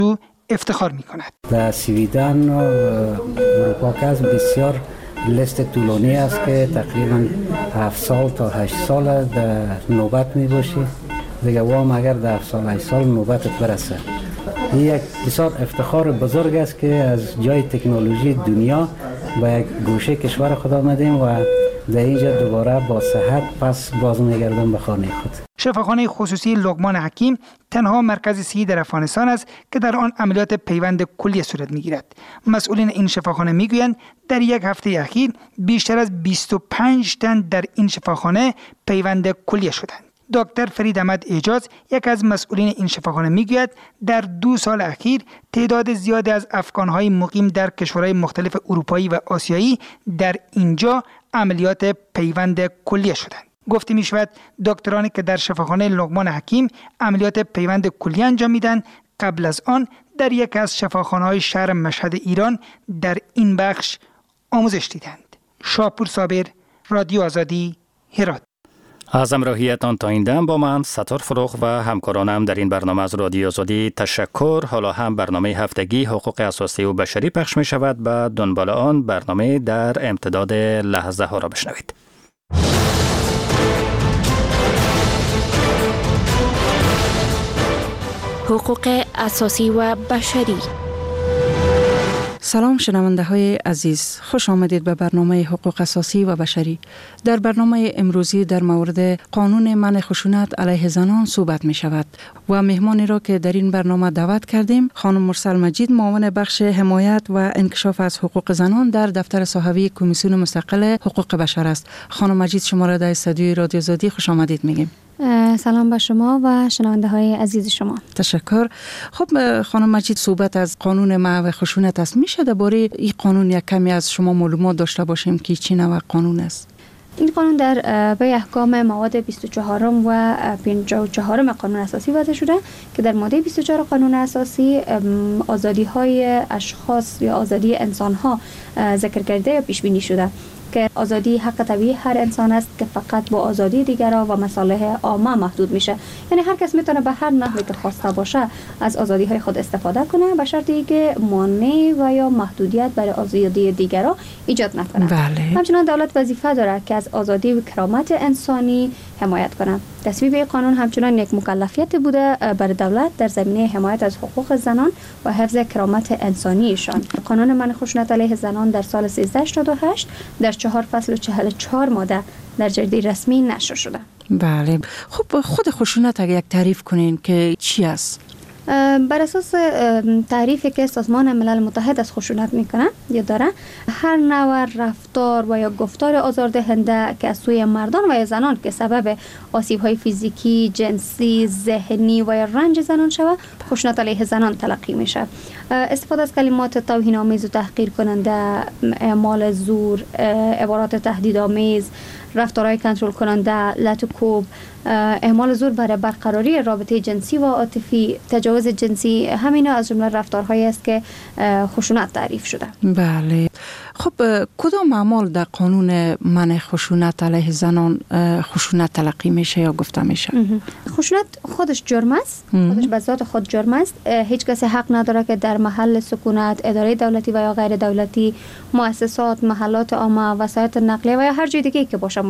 موضوع افتخار می‌کند. در سویدن و اروپا که از بسیار لیست طولانی است که تقریبا 7 سال تا 8 سال در نوبت می‌باشی. دیگه وام اگر در 7 سال 8 سال نوبت برسه. این یک بسیار افتخار بزرگ است که از جای تکنولوژی دنیا به یک گوشه کشور خود آمدیم و در اینجا دوباره با صحت پس باز میگردم به خانه خود. شفاخانه خصوصی لقمان حکیم تنها مرکز صحی در افغانستان است که در آن عملیات پیوند کلیه صورت میگیرد. مسئولین این شفاخانه میگویند در یک هفته اخیر بیشتر از 25 تن در این شفاخانه پیوند کلیه شدند. دکتر فرید احمد اعجاز یک از مسئولین این شفاخانه میگوید در 2 سال اخیر تعداد زیادی از افغان‌های مقیم در کشورهای مختلف اروپایی و آسیایی در اینجا عملیات پیوند کلیه شدند. گفته می شود دکترانی که در شفاخانه لقمان حکیم عملیات پیوند کلیه انجام میدن قبل از آن در یک از شفاخانه‌های شهر مشهد ایران در این بخش آموزش دیدند. شاپور صابر، رادیو آزادی، هرات. از همراهیتان تا این دم با من ستار فروغ و همکارانم در این برنامه از رادیو آزادی تشکر. حالا هم برنامه هفتگی حقوق اساسی و بشری پخش می شود. به دنبال آن برنامه در امتداد لحظه ها را بشنوید. حقوق اساسی و بشری. سلام شنونده های عزیز، خوش آمدید به برنامه حقوق اساسی و بشری. در برنامه امروزی در مورد قانون منع خشونت علیه زنان صحبت می شود و مهمانی را که در این برنامه دعوت کردیم خانم مرسل مجید، معاون بخش حمایت و انکشاف از حقوق زنان در دفتر صاحبی کمیسیون مستقل حقوق بشر است. خانم مجید، شما را در استودیوی رادیو آزادی خوش آمدید میگیم. سلام به شما و شنونده های عزیز شما. تشکر. خب خانم مجید، صحبت از قانون منع خشونت است. میشه درباره این قانون یک کمی از شما معلومات داشته باشیم که چه نوع قانون است؟ این قانون در به احکام مواد 24 و 54 قانون اساسی وضع شده که در ماده 24 قانون اساسی آزادی های اشخاص یا آزادی انسان ها ذکر کرده یا پیش بینی شده که آزادی حق طبیعی هر انسان است که فقط با آزادی دیگران و مصالح عامه محدود میشه. یعنی هر کس میتونه به هر نحوی که خواسته باشه از آزادی های خود استفاده کنه به شرطی که مانع و یا محدودیت برای آزادی دیگران ایجاد نکنه. بله. همچنین دولت وظیفه داره که از آزادی و کرامت انسانی حمایت کنه. تصویب این قانون همچنین یک مکلفیت بوده برای دولت در زمینه حمایت از حقوق زنان و حفظ کرامت انسانیشان. قانون منع خشونت علیه زنان در سال 1388 در 4 فصل و 44 ماده در جریده رسمی نشر شده. بله. خب خود خشونت اگر یک تعریف کنین که چی است؟ بر اساس تعریفی که سازمان ملل متحد از خشونت میکنه یا داره، هر نوع رفتار و یا گفتار آزاردهنده که از سوی مردان و یا زنان که سبب آسیب‌های فیزیکی، جنسی، ذهنی و یا رنج زنان شود خشونت علیه زنان تلقی میشه. استفاده از کلمات توهین‌آمیز و تحقیر کننده، اعمال زور، عبارات تهدیدآمیز، رفتارهای کنترل کننده، لط و کوب، اعمال زور برای برقراری رابطه جنسی و عاطفی، تجاوز جنسی، همینا از جمله رفتارهایی است که خشونت تعریف شده. بله. خب کدام اعمال در قانون منع خشونت علیه زنان خشونت تلقی میشه یا گفته میشه؟ خشونت خودش جرم است، خودش به ذات خود جرم است. هیچ کسی حق نداره که در محل سکونت، اداره دولتی و یا غیر دولتی، مؤسسات، محلات عامه، وسایط نقلیه و یا هر جای دیگه که باشه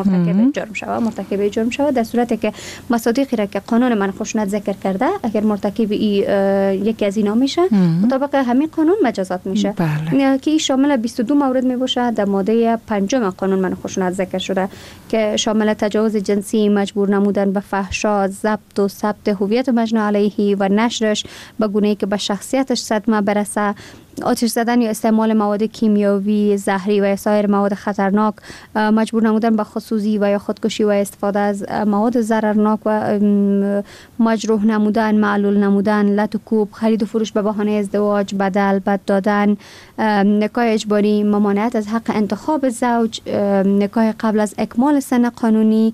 مرتکب جرم شود در صورتی که مصادیقی را که قانون منع خشونت ذکر کرده اگر مرتکب یکی از اینا میشه مطابق همین قانون مجازات میشه. بله. که این شامل 22 مورد میباشه در ماده 5 قانون منع خشونت ذکر شده که شامل تجاوز جنسی، مجبور نمودن به فحشا، ضبط و ثبت هویت مجنی علیه و نشرش به گونه‌ای که به شخصیتش صدمه برسه، آتش زدن یا استعمال مواد کیمیاوی، زهری و سایر مواد خطرناک، مجبور نمودن به خودسوزی و یا خودکشی و استفاده از مواد ضررناک و مجروح نمودن، معلول نمودن، لط و کوب، خرید و فروش به بهانه ازدواج، بد دادن، نکاح اجباری، ممانعت از حق انتخاب زوج، نکاح قبل از اکمال سن قانونی،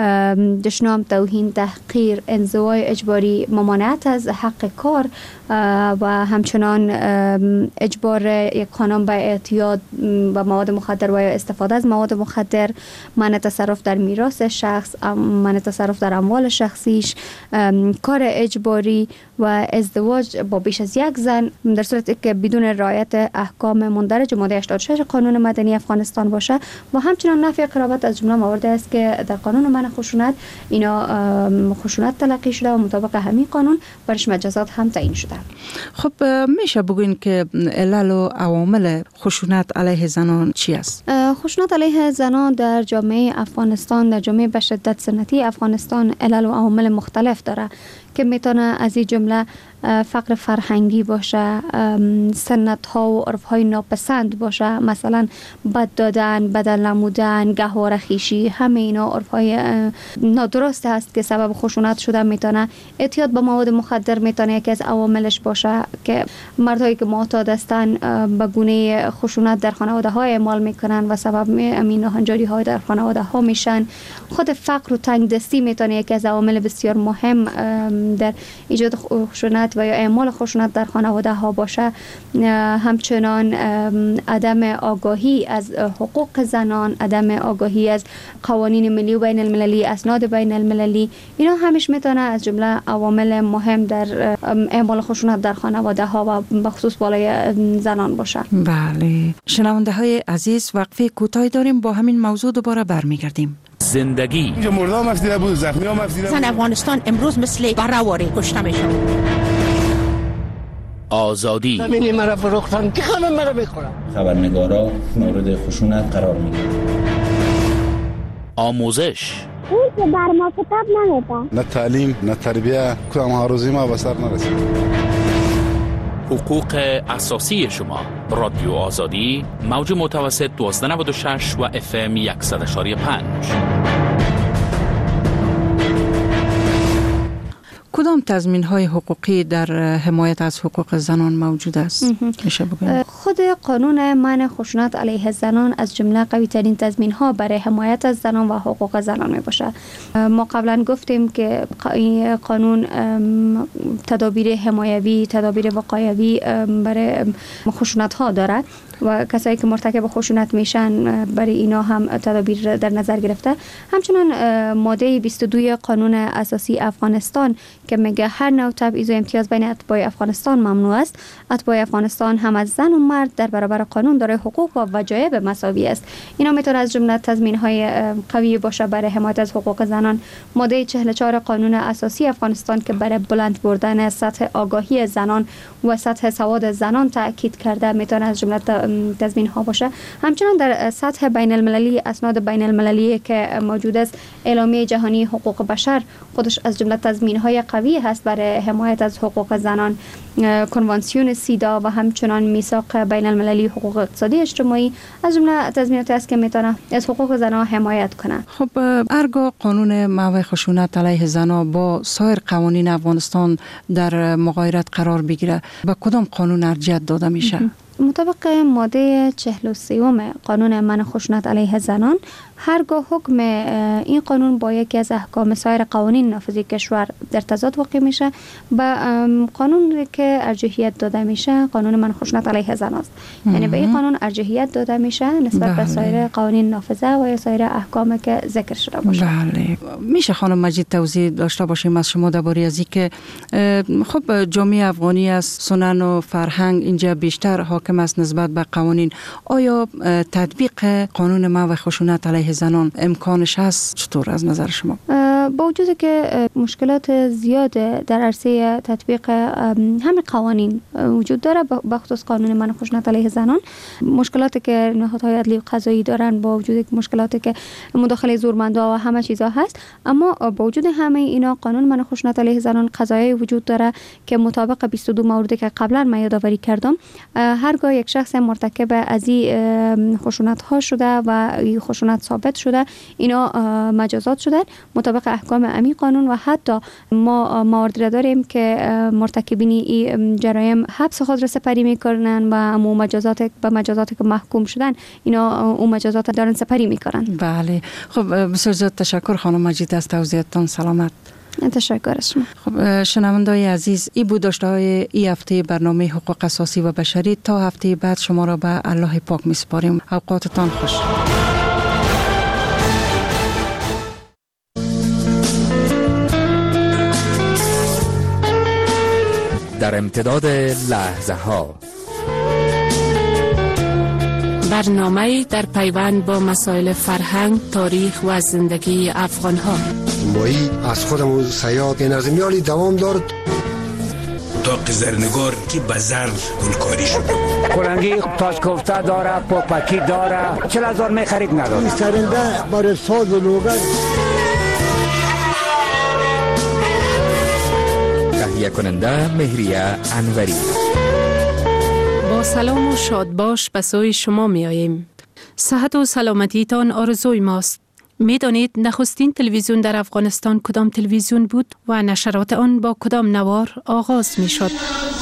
دشنام، توهین، تحقیر، انزوای اجباری، ممانعت از حق کار و همچنان اجبار یک خانم به اعتیاد و مواد مخدر و یا استفاده از مواد مخدر، منع تصرف در میراث شخص، منع تصرف در اموال شخصیش، کار اجباری و ازدواج با بیش از یک زن در صورتی که بدون رعایت احکام مندرج ماده 86 قانون مدنی افغانستان باشه و همچنین نفی قرابت از جمله موارد است که در قانون منع خشونت اینا خشونت تلقی شده و مطابق همین قانون برش مجازات هم تعیین شده. خب میشه بگوین که علل و عوامل خشونت علیه زنان چی است؟ خشونت علیه زنان در جامعه افغانستان، در جامعه به شدت سنتی افغانستان علل و عوامل مختلف داره که میتونه از این جمله فقر فرهنگی باشه، سنت ها و عرف های ناپسند باشه، مثلا بد دادن، بدل نمودن، گهواره خویشی، همه اینا عرف های نادرست هست که سبب خشونت شده میتونه. اعتیاد به مواد مخدر میتونه یکی از عواملش باشه که مردهایی که معتاد هستن به گونه خشونت در خانواده ها اعمال میکنن و سبب امین ناهنجاری های در خانواده ها میشن. خود فقر و تنگ دستی میتونه یکی از عوامل بسیار مهم در ایجاد خشونت و یا اعمال خشونت در خانواده ها باشه. همچنان عدم آگاهی از حقوق زنان، عدم آگاهی از قوانین ملی و بین المللی، اسناد بین المللی، اینا همش میتونه از جمله عوامل مهم در اعمال خشونت در خانواده ها و بخصوص بالای زنان باشه. بله، شنونده های عزیز، وقفه کوتاهی داریم، با همین موضوع دوباره برمیگردیم. زندگی اینجا مردم مفیده بود، زخمی ها مفیده بود. زن افغانستان امروز مثل برآوری کشته میشه. آزادی زمینی مرا فروختن که همه مرا بخورن. خبرنگارا مورد خشونت قرار میگیرن. آموزش اون که بر ما کتاب نمیده. نه تعلیم نه تربیه، کدام هاروزی ما به سر نرسید. حقوق اساسی شما. رادیو آزادی، موج متوسط 1296 و FM 100.5. کدام تضمین‌های حقوقی در حمایت از حقوق زنان موجود است؟ میشه بگویید؟ خود قانون منع خشونت علیه زنان از جمله قوی ترین تضمین‌ها برای حمایت از زنان و حقوق زنان می باشه. ما قبلا گفتیم که این قانون تدابیر حمایوی، تدابیر وقایوی برای خشونت ها داره و کسایی که مرتکب خشونت میشن برای اینا هم تدابیر در نظر گرفته. همچنان ماده 22 قانون اساسی افغانستان که میگه هر نوع تبعیض و امتیاز بین اتباع افغانستان ممنوع است. اتباع افغانستان هم از زن و مرد در برابر قانون دارای حقوق و وجایب مساوی است. اینا میتونه از جمله تضمین‌های قوی باشه برای حمایت از حقوق زنان. ماده 44 قانون اساسی افغانستان که برای بلند بردن سطح آگاهی زنان و سطح سواد زنان تاکید کرده میتونه از جمله تضمین‌ها باشه. همچنان در سطح بین المللی، اسناد بین المللی که موجود است، اعلامیه جهانی حقوق بشر خودش از جمله تضمین‌های قوی هست برای حمایت از حقوق زنان. کنوانسیون سیدا و همچنان میثاق بین المللی حقوق اقتصادی اجتماعی از جمله تضمیناتی است که میتونه از حقوق زنان حمایت کنه. خب هرگاه قانون منع خشونت علیه زنان با سایر قوانین افغانستان در مغایرت قرار بگیره، به کدام قانون ارجحیت داده میشه؟ مطابق ماده 43 قانون منع خشونت علیه زنان، هرگاه حکم این قانون با یکی از احکام سایر قوانین نافذی کشور در تضاد واقع میشه، به قانون که ارجحیت داده میشه قانون منع خشونت علیه زنان است. یعنی به این قانون ارجحیت داده میشه نسبت به سایر قوانین نافذه و سایر احکامی که ذکر شده باشه. بله. میشه خانم مجید توضیح داشته باشیم از شما درباره از اینکه خب جامعه افغانی از سنن و فرهنگ اینجا بیشتر حاکم است نسبت به قوانین، آیا تطبیق قانون منع خشونت علیه زنان امکانش هست؟ چطور از نظر شما؟ با وجود که مشکلات زیاد در عرصه تطبیق همه قوانین وجود داره، بخصوص قانون منع خشونت علیه زنان، مشکلاتی که نهادهای عدلی و قضایی دارن، با وجود مشکلاتی که مداخله زورمندا و همه چیزا هست، اما با وجود همه اینا قانون منع خشونت علیه زنان قضایی وجود داره که مطابق 22 موردی که قبلا من یادآوری کردم، هرگاه یک شخص مرتکب از این خشونت ها شده و این خشونت ثابت شده، اینا مجازات شدن مطابق احکام امی قانون و حتی ما موارد را داریم که مرتکبین این جرایم حبس خود را سپری میکنن و امو مجازاتی که محکوم شدن اینا اون مجازات دارن سپری میکنن. بله. خب بسیار زیاد تشکر خانم مجید از توضیحاتتان. سلامت. تشکر از شما. خب شنونده‌های عزیز، این بود داشته‌های این هفته برنامه حقوق اساسی و بشری. تا هفته بعد شما را به الله پاک میسپاریم. اوقاتتان خوش. در امتداد لحظه ها. برنامه در پیوند با مسائل فرهنگ، تاریخ و زندگی افغان ها. مایی از خودمون سیاد نظمیالی دوام دارد. اتاق زرنگار که به زر گلکاری شده. کلنگی تاش کوفته داره، پاپکی داره، 40,000 می خرید نداره. سرنده برای ساز و لوگر. تهیه کننده مهریه انوری. با سلام و شادباش به سوی شما می آییم. صحت و سلامتیتان آرزوی ماست. می دانید نخستین تلویزیون در افغانستان کدام تلویزیون بود و نشرات آن با کدام نوار آغاز می شد؟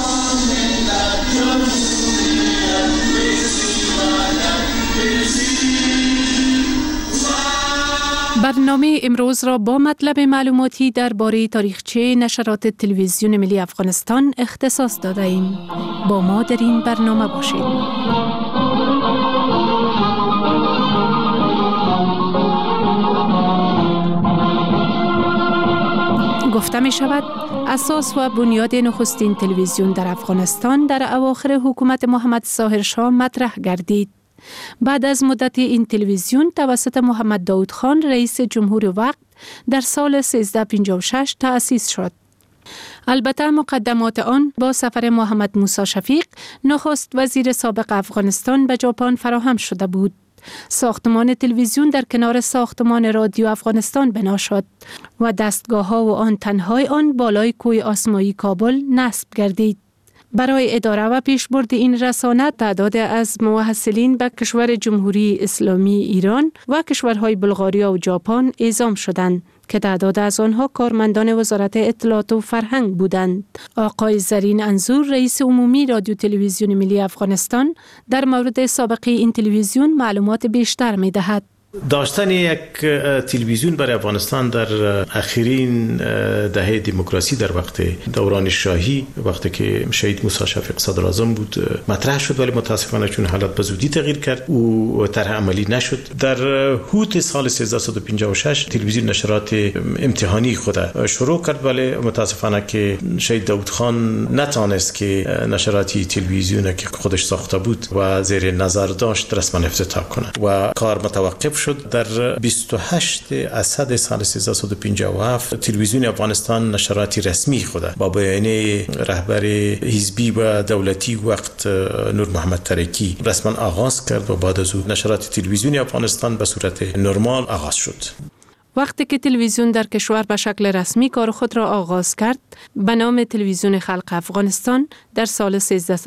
برنامه امروز را با مطلب معلوماتی درباره تاریخچه نشرات تلویزیون ملی افغانستان اختصاص داده ایم. با ما در این برنامه باشید. گفته می شود اساس و بنیاد نخستین تلویزیون در افغانستان در اواخر حکومت محمد ظاهر شاه مطرح گردید. بعد از مدت این تلویزیون توسط محمد داود خان رئیس جمهور وقت در سال 1356 تأسیس شد. البته مقدمات آن با سفر محمد موسی شفیق نخست وزیر سابق افغانستان به ژاپن فراهم شده بود. ساختمان تلویزیون در کنار ساختمان رادیو افغانستان بنا شد و دستگاه‌ها و آنتن‌های آن بالای کوه آسمایی کابل نصب گردید. برای اداره و پیشبرد این رسانه تعداد از موحصلین به کشور جمهوری اسلامی ایران و کشورهای بلغاریا و ژاپن اعزام شدند که تعداد از آنها کارمندان وزارت اطلاعات و فرهنگ بودند. آقای زرین انظور رئیس عمومی رادیو تلویزیون ملی افغانستان در مورد سابقه این تلویزیون معلومات بیشتر می دهد. داشتن یک تلویزیون برای افغانستان در اخرین دهه دموکراسی در وقت دوران شاهی، وقتی که شهید موسی شفیق صدر اعظم بود، مطرح شد، ولی متاسفانه چون حالات به زودی تغییر کرد او طرح عملی نشد. در حوت سال 1356 تلویزیون نشرات امتحانی خود شروع کرد، ولی متاسفانه که شهید داود خان نتانست که نشراتی تلویزیون که خودش ساخته بود و زیر نظر داشت رسما افتتاح کنه و کار متوقف شد. در 28 اسد سال 1357 تلویزیون افغانستان نشراتی رسمی خود با بیانیه رهبر حزبی و دولتی وقت نور محمد ترکی رسما آغاز کرد و بعد از او نشرات تلویزیون افغانستان به صورت نرمال آغاز شد. وقتی که تلویزیون در کشور به شکل رسمی کار خود را آغاز کرد، به نام تلویزیون خلق افغانستان در سال